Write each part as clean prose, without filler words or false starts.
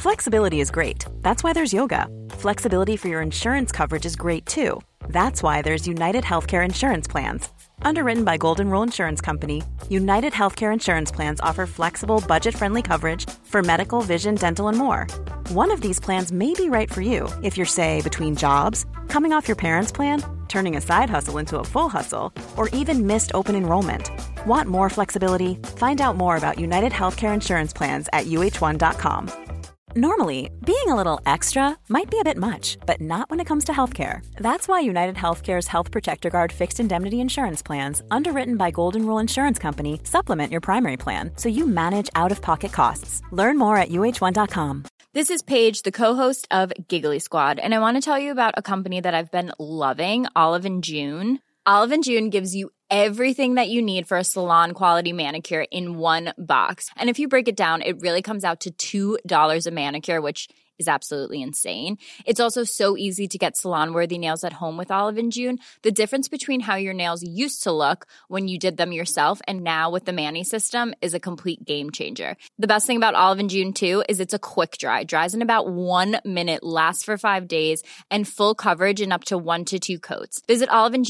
Flexibility is great. That's why there's yoga. Flexibility for your insurance coverage is great too. That's why there's United Healthcare Insurance Plans. Underwritten by Golden Rule Insurance Company, United Healthcare Insurance Plans offer flexible, budget-friendly coverage for medical, vision, dental, and more. One of these plans may be right for you if you're, say, between jobs, coming off your parents' plan, turning a side hustle into a full hustle, or even missed open enrollment. Want more flexibility? Find out more about United Healthcare Insurance Plans at uh1.com. Normally, being a little extra might be a bit much, but not when it comes to healthcare. That's why United Healthcare's Health Protector Guard fixed indemnity insurance plans, underwritten by Golden Rule Insurance Company, supplement your primary plan so you manage out-of-pocket costs. Learn more at uh1.com. This is Paige, the co-host of Giggly Squad, and I want to tell you about a company that I've been loving, Olive & June. Olive & June gives you everything that you need for a salon-quality manicure in one box. And if you break it down, it really comes out to $2 a manicure, which is absolutely insane. It's also so easy to get salon-worthy nails at home with Olive & June. The difference between how your nails used to look when you did them yourself and now with the Mani system is a complete game changer. The best thing about Olive & June, too, is it's a quick dry. Dries in about 1 minute, lasts for 5 days, and full coverage in up to 1 to 2 coats. Visit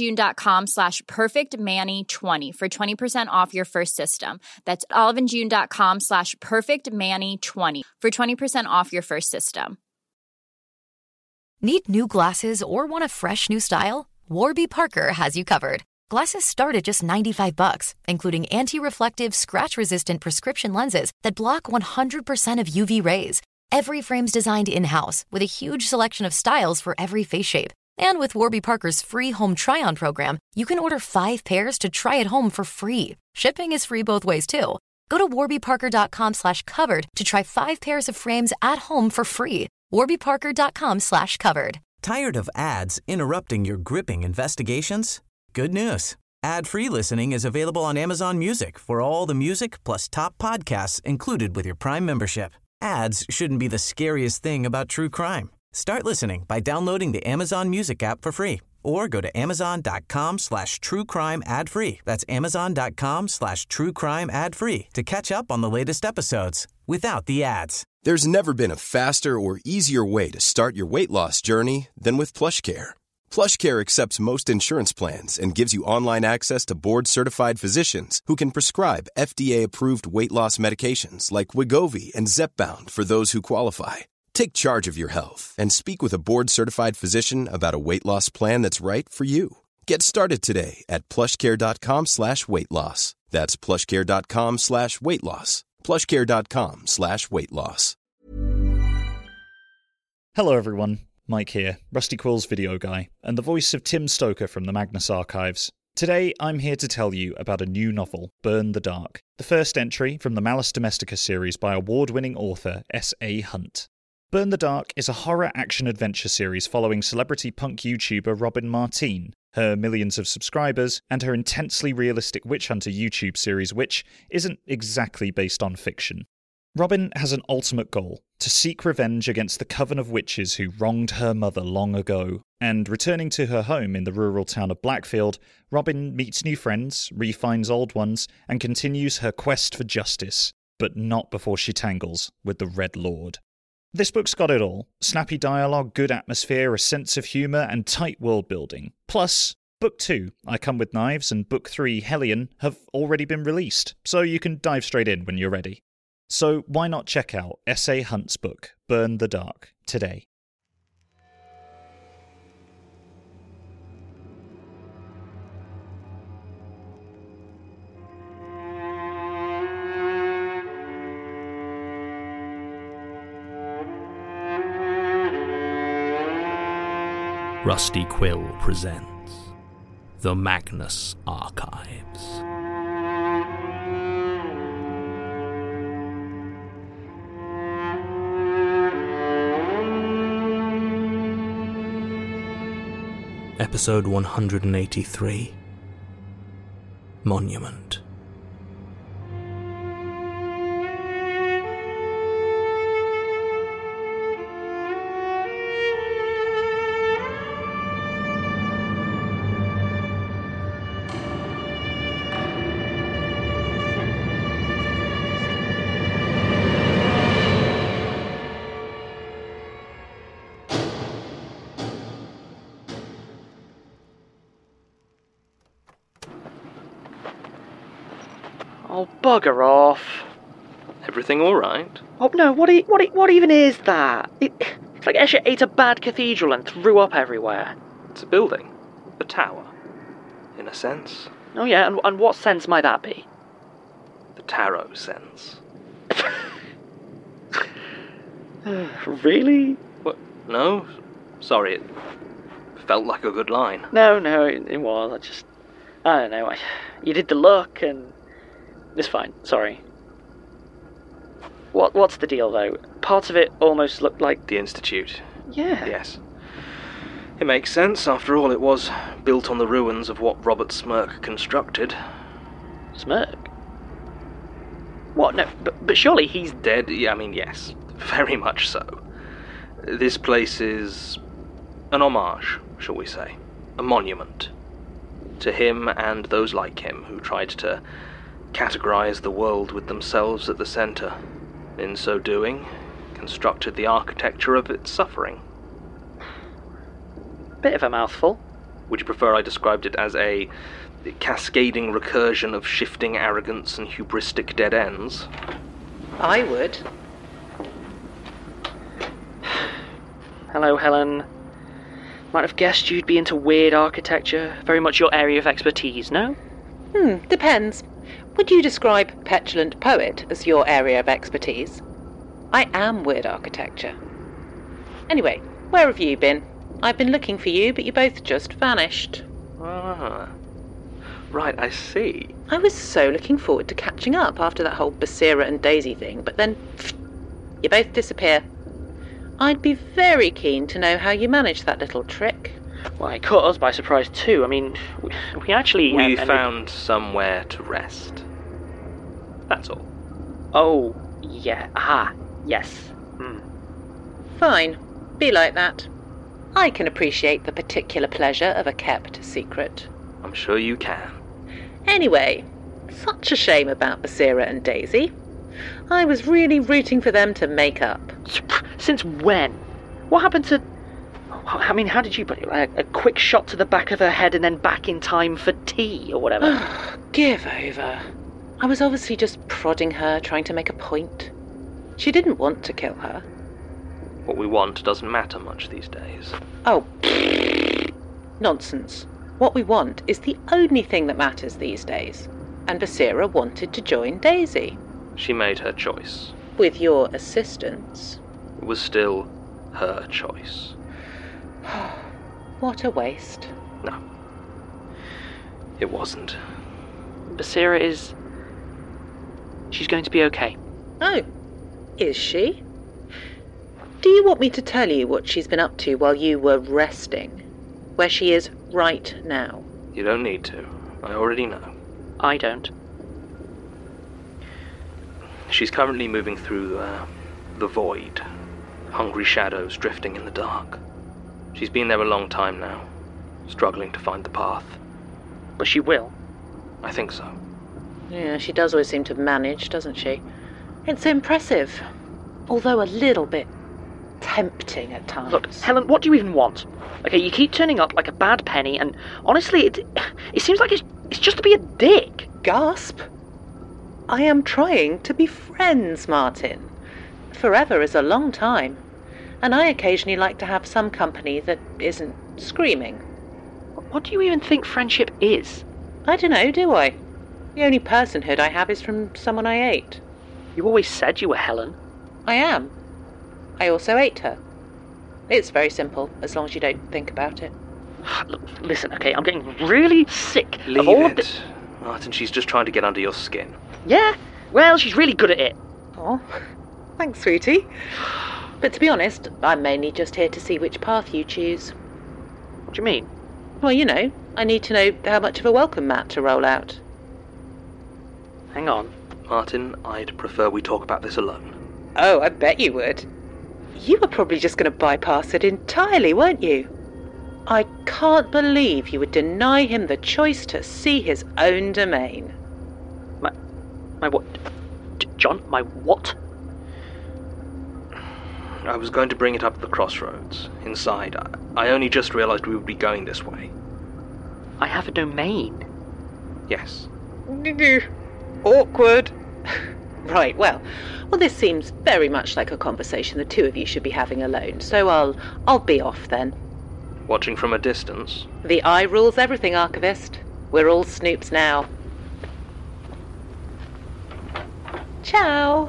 oliveandjune.com/perfectmani20 for 20% off your first system. That's oliveandjune.com/perfectmani20 for 20% off your first system. Need new glasses or want a fresh new style? Warby Parker has you covered. Glasses start at just $95, including anti-reflective, scratch-resistant prescription lenses that block 100% of UV rays. Every frame's designed in-house with a huge selection of styles for every face shape. And with Warby Parker's free home try-on program, you can order 5 pairs to try at home for free. Shipping is free both ways, too. Go to warbyparker.com/covered to try 5 pairs of frames at home for free. warbyparker.com/covered. Tired of ads interrupting your gripping investigations? Good news. Ad-free listening is available on Amazon Music for all the music plus top podcasts included with your Prime membership. Ads shouldn't be the scariest thing about true crime. Start listening by downloading the Amazon Music app for free or go to amazon.com/truecrime ad-free. That's amazon.com/truecrime ad-free to catch up on the latest episodes without the ads. There's never been a faster or easier way to start your weight loss journey than with PlushCare. PlushCare accepts most insurance plans and gives you online access to board-certified physicians who can prescribe FDA-approved weight loss medications like Wegovy and Zepbound for those who qualify. Take charge of your health and speak with a board-certified physician about a weight loss plan that's right for you. Get started today at plushcare.com/weight loss. That's plushcare.com/weight loss. plushcare.com/weight loss. Hello everyone, Mike here, Rusty Quill's video guy, and the voice of Tim Stoker from the Magnus Archives. Today I'm here to tell you about a new novel, Burn the Dark, the first entry from the Malus Domestica series by award-winning author S.A. Hunt. Burn the Dark is a horror action-adventure series following celebrity punk YouTuber Robin Martine, her millions of subscribers, and her intensely realistic Witch Hunter YouTube series, which isn't exactly based on fiction. Robin has an ultimate goal, to seek revenge against the coven of witches who wronged her mother long ago, and returning to her home in the rural town of Blackfield, Robin meets new friends, refines old ones, and continues her quest for justice, but not before she tangles with the Red Lord. This book's got it all. Snappy dialogue, good atmosphere, a sense of humour, and tight world building. Plus, Book 2, I Come With Knives, and Book 3, Hellion, have already been released, so you can dive straight in when you're ready. So why not check out S.A. Hunt's book, Burn the Dark, today? Rusty Quill presents The Magnus Archives. Episode 183, Monument. Oh, bugger off. Everything all right? Oh, no, what even is that? It's like Escher ate a bad cathedral and threw up everywhere. It's a building. A tower. In a sense. Oh, yeah, and what sense might that be? The tarot sense. Really? What? No? Sorry, it felt like a good line. No, it was. I don't know. You did the look, and it's fine. Sorry. What's the deal, though? Parts of it almost looked like... The Institute. Yeah. Yes. It makes sense. After all, it was built on the ruins of what Robert Smirk constructed. Smirk? What? No, but surely he's... Dead? Yeah, I mean, yes. Very much so. This place is an homage, shall we say. A monument. To him and those like him who tried to categorize the world with themselves at the center. In so doing, constructed the architecture of its suffering. Bit of a mouthful. Would you prefer I described it as a cascading recursion of shifting arrogance and hubristic dead ends? I would. Hello, Helen. Might have guessed you'd be into weird architecture. Very much your area of expertise, no? Depends. Would you describe Petulant Poet as your area of expertise? I am weird architecture. Anyway, where have you been? I've been looking for you, but you both just vanished. Ah. Right, I see. I was so looking forward to catching up after that whole Basira and Daisy thing, but then you both disappear. I'd be very keen to know how you managed that little trick. Well, it caught us by surprise too. I mean, we actually... We found somewhere to rest. That's all. Oh, yeah. Aha, yes. Fine. Be like that. I can appreciate the particular pleasure of a kept secret. I'm sure you can. Anyway, such a shame about Basira and Daisy. I was really rooting for them to make up. Since when? What happened to... I mean, how did you put it? A quick shot to the back of her head and then back in time for tea or whatever? Give over. I was obviously just prodding her, trying to make a point. She didn't want to kill her. What we want doesn't matter much these days. Oh, nonsense. What we want is the only thing that matters these days. And Basira wanted to join Daisy. She made her choice. With your assistance. It was still her choice. What a waste. No. It wasn't. Basira is... She's going to be okay. Oh, is she? Do you want me to tell you what she's been up to while you were resting? Where she is right now? You don't need to. I already know. I don't. She's currently moving through the void. Hungry shadows drifting in the dark. She's been there a long time now, struggling to find the path. But she will. I think so. Yeah, she does always seem to manage, doesn't she? It's impressive, although a little bit tempting at times. Look, Helen, what do you even want? Okay, you keep turning up like a bad penny, and honestly, it seems like it's just to be a dick. Gasp! I am trying to be friends, Martin. Forever is a long time, and I occasionally like to have some company that isn't screaming. What do you even think friendship is? I don't know, do I? The only personhood I have is from someone I ate. You always said you were Helen. I am. I also ate her. It's very simple, as long as you don't think about it. Look, listen, okay, I'm getting really sick Leave of all it. of this. Martin, she's just trying to get under your skin. Yeah? Well, she's really good at it. Oh, thanks, sweetie. But to be honest, I'm mainly just here to see which path you choose. What do you mean? Well, you know, I need to know how much of a welcome mat to roll out. Hang on. Martin, I'd prefer we talk about this alone. Oh, I bet you would. You were probably just going to bypass it entirely, weren't you? I can't believe you would deny him the choice to see his own domain. My what? John, my what? I was going to bring it up at the crossroads, inside. I only just realized we would be going this way. I have a domain. Yes. Awkward. Right, well, this seems very much like a conversation the two of you should be having alone, so I'll be off then. Watching from a distance? The eye rules everything, Archivist. We're all snoops now. Ciao.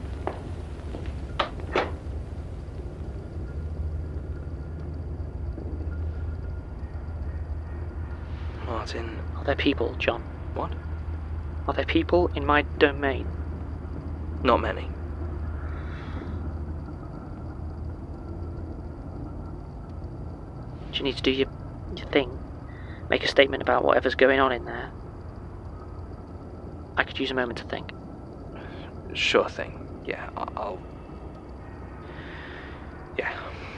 Martin. Are there people, John? What? Are there people in my domain? Not many. Do you need to do your thing? Make a statement about whatever's going on in there? I could use a moment to think. Sure thing. Yeah, I'll... Yeah.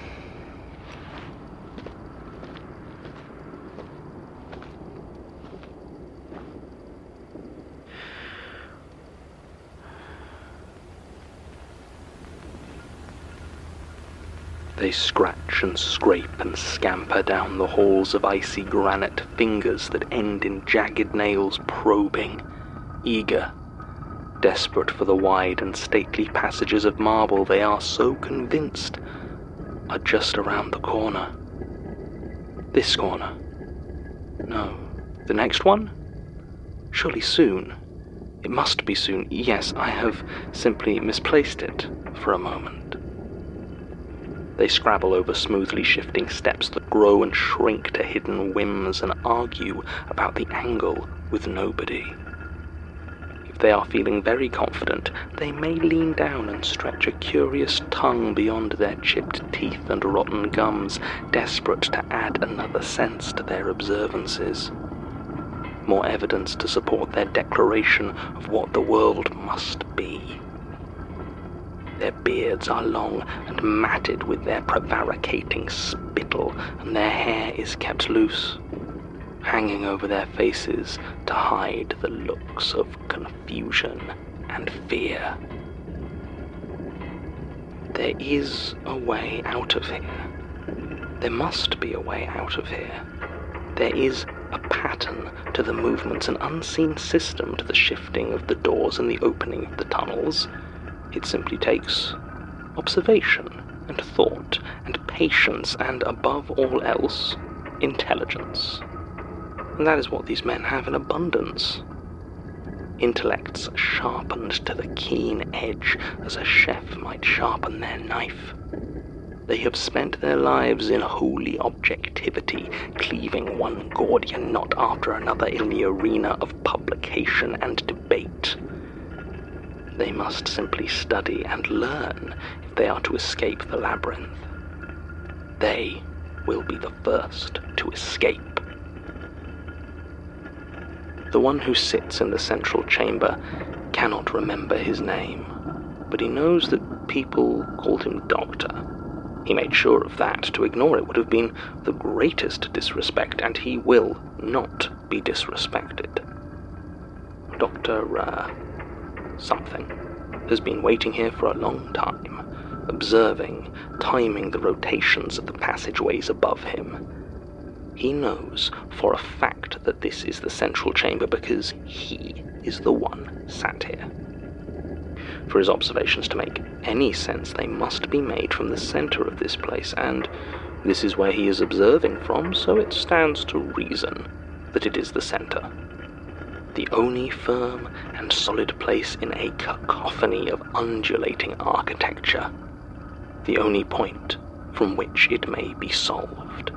They scratch and scrape and scamper down the halls of icy granite, fingers that end in jagged nails probing, eager, desperate for the wide and stately passages of marble they are so convinced are just around the corner. This corner. No, the next one? Surely soon. It must be soon. Yes, I have simply misplaced it for a moment. They scrabble over smoothly shifting steps that grow and shrink to hidden whims and argue about the angle with nobody. If they are feeling very confident, they may lean down and stretch a curious tongue beyond their chipped teeth and rotten gums, desperate to add another sense to their observances. More evidence to support their declaration of what the world must be. Their beards are long and matted with their prevaricating spittle, and their hair is kept loose, hanging over their faces to hide the looks of confusion and fear. There is a way out of here. There must be a way out of here. There is a pattern to the movements, an unseen system to the shifting of the doors and the opening of the tunnels. It simply takes observation and thought and patience and, above all else, intelligence. And that is what these men have in abundance. Intellects sharpened to the keen edge as a chef might sharpen their knife. They have spent their lives in holy objectivity, cleaving one Gordian knot after another in the arena of publication and debate. They must simply study and learn if they are to escape the labyrinth. They will be the first to escape. The one who sits in the central chamber cannot remember his name, but he knows that people called him Doctor. He made sure of that. To ignore it would have been the greatest disrespect, and he will not be disrespected. Dr. something has been waiting here for a long time, observing, timing the rotations of the passageways above him. He knows for a fact that this is the central chamber because he is the one sat here. For his observations to make any sense, they must be made from the center of this place, and this is where he is observing from, so it stands to reason that it is the center. The only firm and solid place in a cacophony of undulating architecture. The only point from which it may be solved.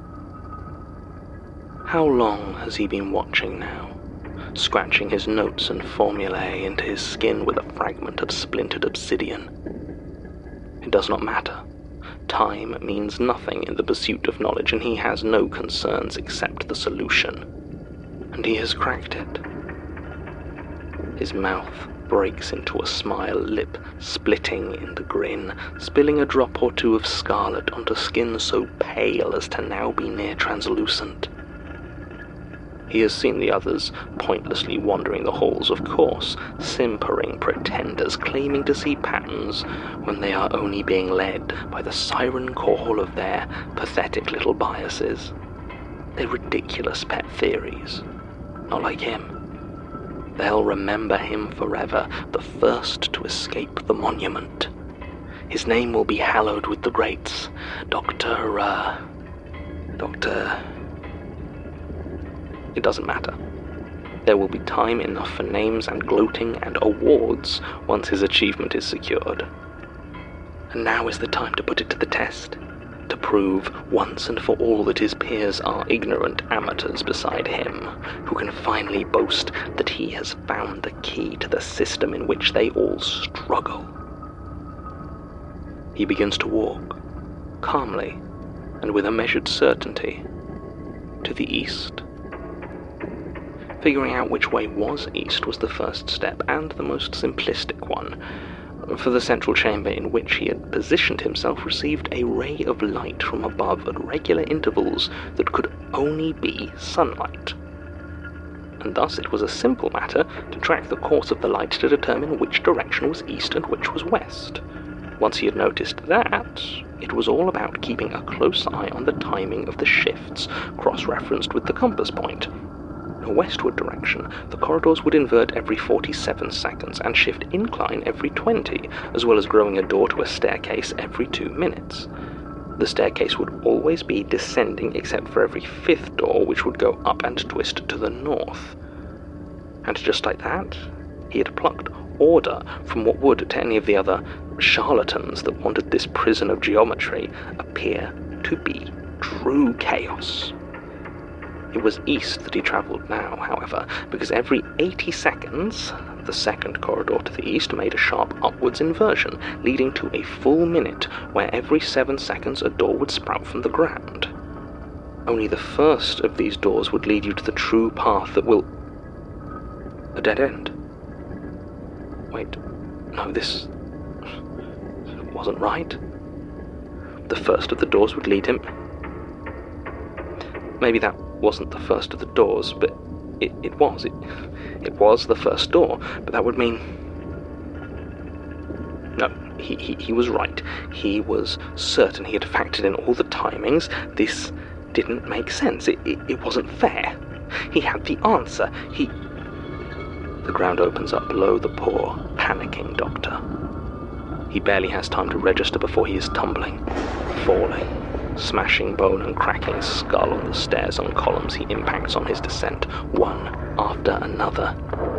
How long has he been watching now, scratching his notes and formulae into his skin with a fragment of splintered obsidian? It does not matter. Time means nothing in the pursuit of knowledge, and he has no concerns except the solution. And he has cracked it. His mouth breaks into a smile, lip splitting in the grin, spilling a drop or two of scarlet onto skin so pale as to now be near translucent. He has seen the others pointlessly wandering the halls, of course, simpering pretenders claiming to see patterns when they are only being led by the siren call of their pathetic little biases. Their ridiculous pet theories. Not like him. They'll remember him forever, the first to escape the monument. His name will be hallowed with the greats. Dr. It doesn't matter. There will be time enough for names and gloating and awards once his achievement is secured. And now is the time to put it to the test, to prove once and for all that his peers are ignorant amateurs beside him, who can finally boast that he has found the key to the system in which they all struggle. He begins to walk, calmly and with a measured certainty, to the east. Figuring out which way was east was the first step, and the most simplistic one, for the central chamber in which he had positioned himself received a ray of light from above at regular intervals that could only be sunlight. And thus it was a simple matter to track the course of the light to determine which direction was east and which was west. Once he had noticed that, it was all about keeping a close eye on the timing of the shifts, cross-referenced with the compass point. In a westward direction, the corridors would invert every 47 seconds and shift incline every 20, as well as growing a door to a staircase every 2 minutes. The staircase would always be descending except for every 5th door, which would go up and twist to the north. And just like that, he had plucked order from what would, to any of the other charlatans that wanted this prison of geometry, appear to be true chaos. It was east that he travelled now, however, because every 80 seconds, the second corridor to the east made a sharp upwards inversion, leading to a full minute where every 7 seconds a door would sprout from the ground. Only the first of these doors would lead you to the true path that will... A dead end. Wait, no, this wasn't right. The first of the doors would lead him... Maybe that wasn't the first of the doors, but it was. It was the first door, but that would mean... No, he was right. He was certain he had factored in all the timings. This didn't make sense. It wasn't fair. He had the answer. The ground opens up below the poor, panicking doctor. He barely has time to register before he is tumbling, falling, smashing bone and cracking skull on the stairs and columns he impacts on his descent, one after another.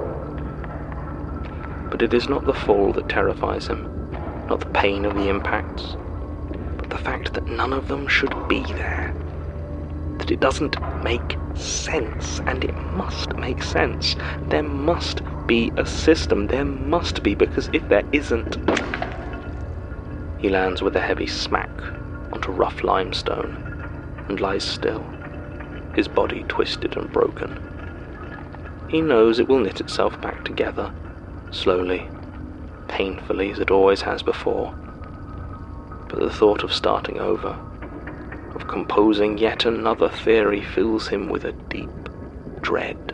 But it is not the fall that terrifies him, not the pain of the impacts, but the fact that none of them should be there. That it doesn't make sense, and it must make sense. There must be a system, there must be, because if there isn't... He lands with a heavy smack onto rough limestone and lies still, his body twisted and broken. He knows it will knit itself back together, slowly, painfully as it always has before. But the thought of starting over, of composing yet another theory, fills him with a deep dread.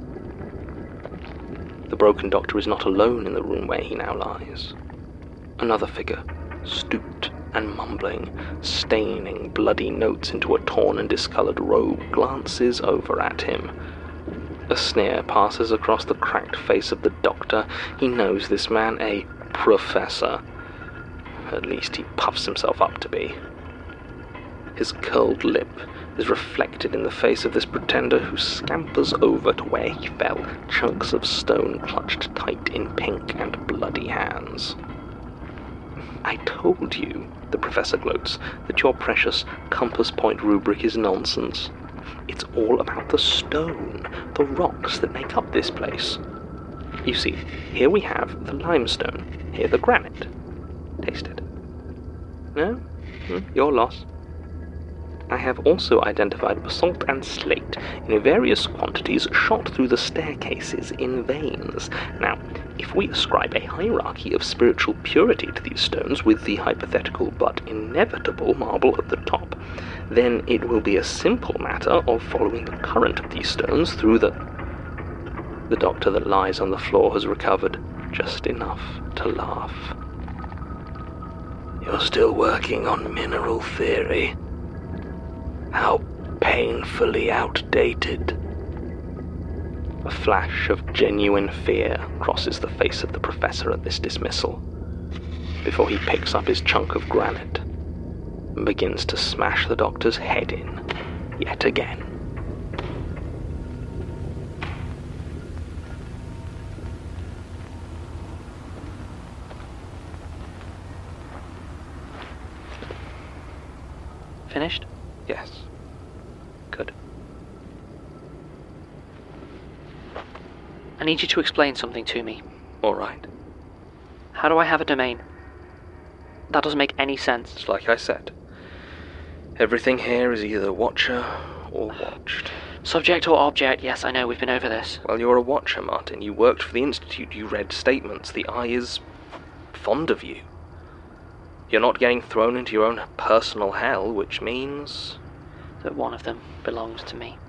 The broken doctor is not alone in the room where he now lies. Another figure, stooped and mumbling, staining bloody notes into a torn and discoloured robe, glances over at him. A sneer passes across the cracked face of the doctor. He knows this man a professor. At least he puffs himself up to be. His curled lip is reflected in the face of this pretender who scampers over to where he fell, chunks of stone clutched tight in pink and bloody hands. I told you, the professor gloats, that your precious compass point rubric is nonsense. It's all about the stone, the rocks that make up this place. You see, here we have the limestone, here the granite. Taste it. No? Your loss. I have also identified basalt and slate in various quantities shot through the staircases in veins. Now, if we ascribe a hierarchy of spiritual purity to these stones with the hypothetical but inevitable marble at the top, then it will be a simple matter of following the current of these stones through the... The doctor that lies on the floor has recovered just enough to laugh. You're still working on mineral theory? How painfully outdated. A flash of genuine fear crosses the face of the professor at this dismissal, before he picks up his chunk of granite and begins to smash the doctor's head in yet again. Finished? Yes. Good. I need you to explain something to me. All right. How do I have a domain? That doesn't make any sense. It's like I said. Everything here is either Watcher or watched. Subject or object, yes, I know, we've been over this. Well, you're a Watcher, Martin. You worked for the Institute. You read statements. The Eye is fond of you. You're not getting thrown into your own personal hell, which means that one of them belongs to me.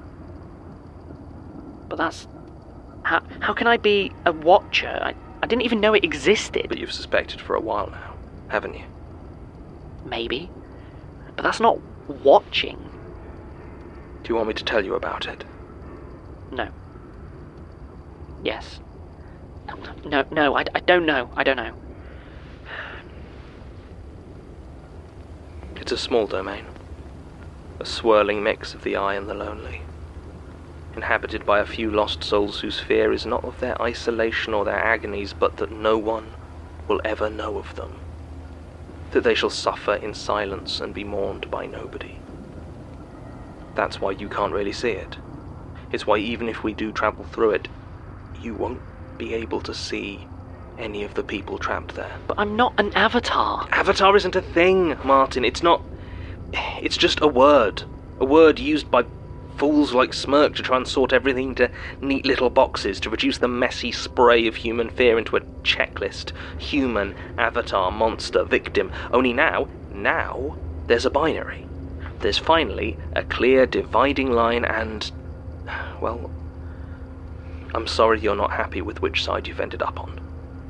But that's... How can I be a Watcher? I didn't even know it existed. But you've suspected for a while now, haven't you? Maybe. But that's not watching. Do you want me to tell you about it? No. Yes. No, I don't know. I don't know. It's a small domain. A swirling mix of the Eye and the lonely. Inhabited by a few lost souls whose fear is not of their isolation or their agonies, but that no one will ever know of them. That they shall suffer in silence and be mourned by nobody. That's why you can't really see it. It's why even if we do travel through it, you won't be able to see any of the people trapped there. But I'm not an avatar. Avatar isn't a thing, Martin. It's not... It's just a word. A word used by fools like Smirk to try and sort everything into neat little boxes, to reduce the messy spray of human fear into a checklist. Human, avatar, monster, victim. Only now, there's a binary. There's finally a clear dividing line and... well, I'm sorry you're not happy with which side you've ended up on.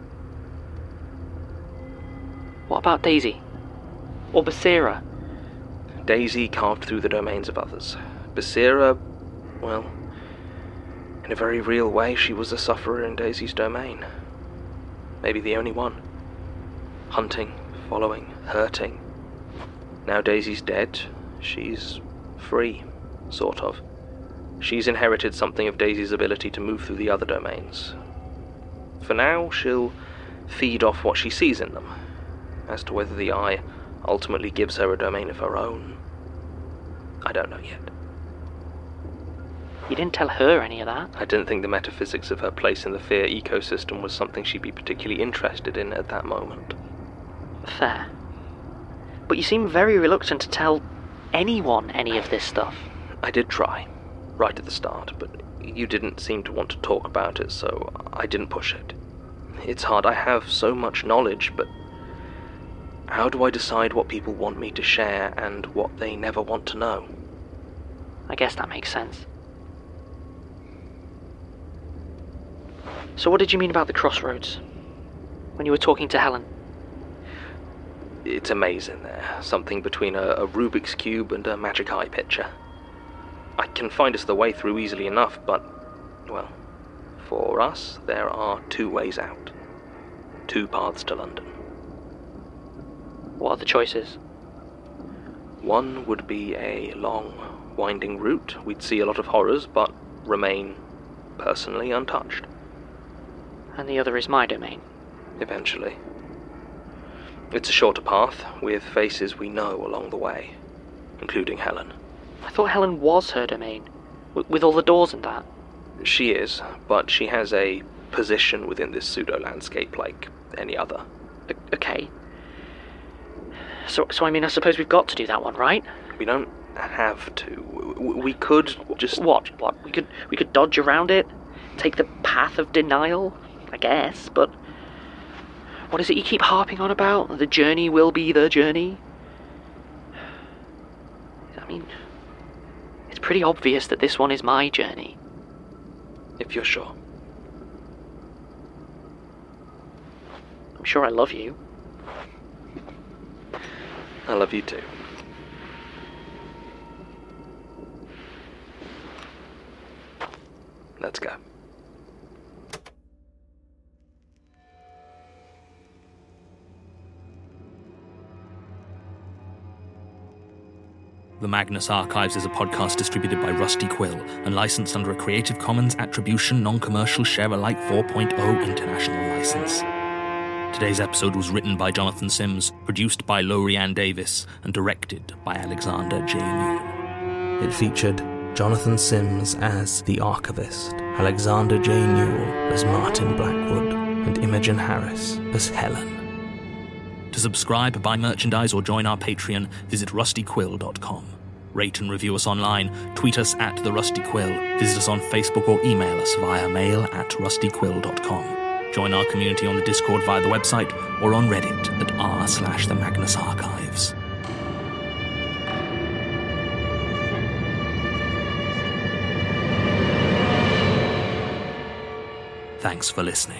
What about Daisy? Or Basira? Daisy carved through the domains of others. Basira, well, in a very real way, she was a sufferer in Daisy's domain. Maybe the only one. Hunting, following, hurting. Now Daisy's dead, she's free, sort of. She's inherited something of Daisy's ability to move through the other domains. For now, she'll feed off what she sees in them. As to whether the Eye ultimately gives her a domain of her own, I don't know yet. You didn't tell her any of that. I didn't think the metaphysics of her place in the fear ecosystem was something she'd be particularly interested in at that moment. Fair. But you seem very reluctant to tell anyone any of this stuff. I did try, right at the start, but you didn't seem to want to talk about it, so I didn't push it. It's hard. I have so much knowledge, but how do I decide what people want me to share and what they never want to know? I guess that makes sense. So what did you mean about the crossroads? When you were talking to Helen? It's a maze in there. Something between a Rubik's Cube and a magic eye picture. I can find us the way through easily enough, but, well, for us, there are two ways out. Two paths to London. What are the choices? One would be a long, winding route. We'd see a lot of horrors, but remain personally untouched. And the other is my domain. Eventually. It's a shorter path, with faces we know along the way, including Helen. I thought Helen was her domain, with all the doors and that. She is, but she has a position within this pseudo-landscape like any other. Okay. So I mean, I suppose we've got to do that one, right? We don't have to. We could just... What? We could dodge around it? Take the path of denial? I guess, but... What is it you keep harping on about? The journey will be the journey? I mean, it's pretty obvious that this one is my journey. If you're sure. I'm sure I love you. I love you too. Let's go. The Magnus Archives is a podcast distributed by Rusty Quill and licensed under a Creative Commons Attribution Non-Commercial Share-alike 4.0 international license. Today's episode was written by Jonathan Sims, produced by Lorianne Davis, and directed by Alexander J. Newell. It featured Jonathan Sims as the Archivist, Alexander J. Newell as Martin Blackwood, and Imogen Harris as Helen. To subscribe, buy merchandise, or join our Patreon, visit rustyquill.com. Rate and review us online, tweet us at The Rusty Quill, visit us on Facebook or email us via mail@rustyquill.com. Join our community on the Discord via the website or on Reddit at r/The Magnus Archives. Thanks for listening.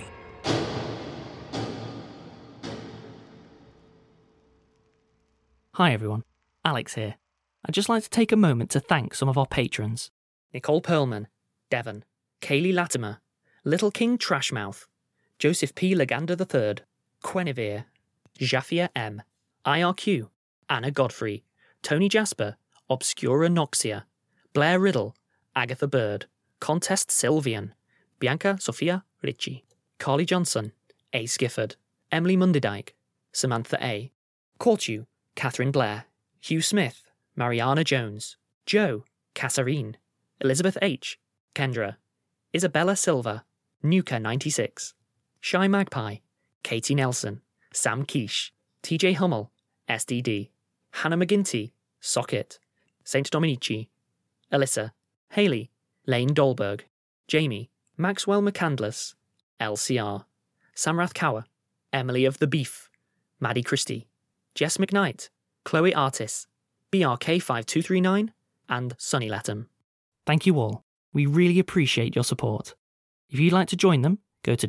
Hi everyone, Alex here. I'd just like to take a moment to thank some of our patrons. Nicole Perlman, Devon, Kaylee Latimer, Little King Trashmouth, Joseph P. Legander III, Quenevere, Jafia M, IRQ, Anna Godfrey, Tony Jasper, Obscura Noxia, Blair Riddle, Agatha Bird, Contest Sylvian, Bianca Sophia Ritchie, Carly Johnson, A. Skifford, Emily Munderdike, Samantha A, Courtue, Catherine Blair, Hugh Smith, Mariana Jones, Joe, Kasserine, Elizabeth H, Kendra, Isabella Silva, Nuka 96, Shy Magpie, Katie Nelson, Sam Quiche, TJ Hummel, SDD, Hannah McGinty, Socket, Saint Dominici, Alyssa, Haley, Lane Dolberg, Jamie, Maxwell McCandless, LCR, Samrath Kaur, Emily of the Beef, Maddie Christie, Jess McKnight, Chloe Artis, BRK5239, and Sonny Latham. Thank you all. We really appreciate your support. If you'd like to join them, go to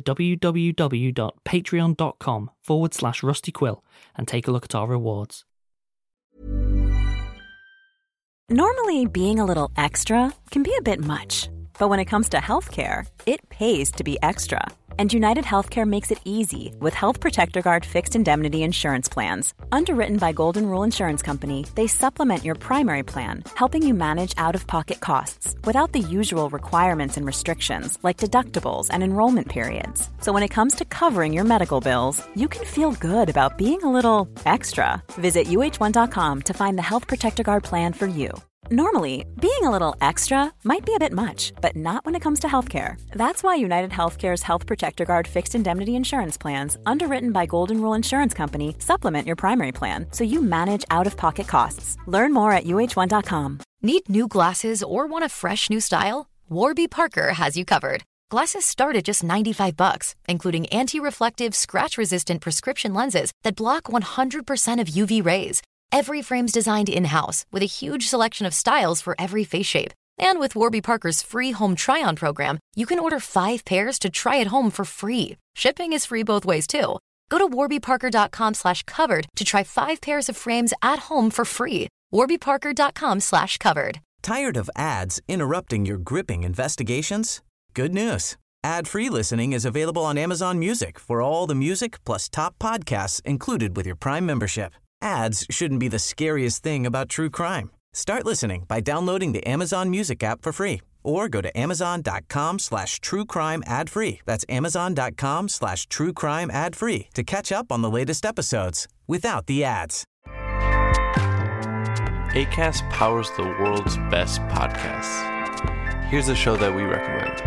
www.patreon.com/RustyQuill and take a look at our rewards. Normally, being a little extra can be a bit much, but when it comes to healthcare, it pays to be extra. And United Healthcare makes it easy with Health Protector Guard fixed indemnity insurance plans. Underwritten by Golden Rule Insurance Company, they supplement your primary plan, helping you manage out-of-pocket costs without the usual requirements and restrictions like deductibles and enrollment periods. So when it comes to covering your medical bills, you can feel good about being a little extra. Visit uh1.com to find the Health Protector Guard plan for you. Normally, being a little extra might be a bit much, but not when it comes to healthcare. That's why United Healthcare's Health Protector Guard fixed indemnity insurance plans, underwritten by Golden Rule Insurance Company, supplement your primary plan so you manage out-of-pocket costs. Learn more at uh1.com. Need new glasses or want a fresh new style? Warby Parker has you covered. Glasses start at just $95, including anti-reflective, scratch-resistant prescription lenses that block 100% of UV rays. Every frame's designed in-house with a huge selection of styles for every face shape. And with Warby Parker's free home try-on program, you can order 5 pairs to try at home for free. Shipping is free both ways, too. Go to warbyparker.com/covered to try 5 pairs of frames at home for free. warbyparker.com/covered. Tired of ads interrupting your gripping investigations? Good news. Ad-free listening is available on Amazon Music for all the music plus top podcasts included with your Prime membership. Ads shouldn't be the scariest thing about true crime. Start listening by downloading the Amazon Music app for free or go to amazon.com/truecrime ad-free. That's amazon.com/truecrime ad-free to catch up on the latest episodes without the ads. Acast powers the world's best podcasts. Here's a show that we recommend.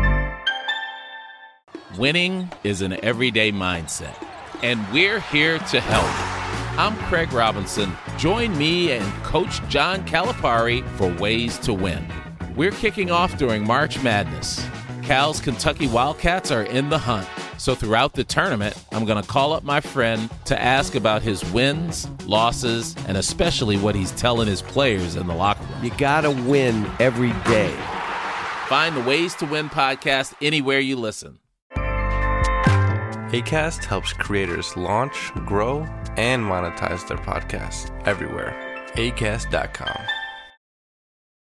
Winning is an everyday mindset, and we're here to help. I'm Craig Robinson. Join me and Coach John Calipari for Ways to Win. We're kicking off during March Madness. Cal's Kentucky Wildcats are in the hunt. So throughout the tournament, I'm going to call up my friend to ask about his wins, losses, and especially what he's telling his players in the locker room. You got to win every day. Find the Ways to Win podcast anywhere you listen. Acast helps creators launch, grow, and monetize their podcasts everywhere. Acast.com.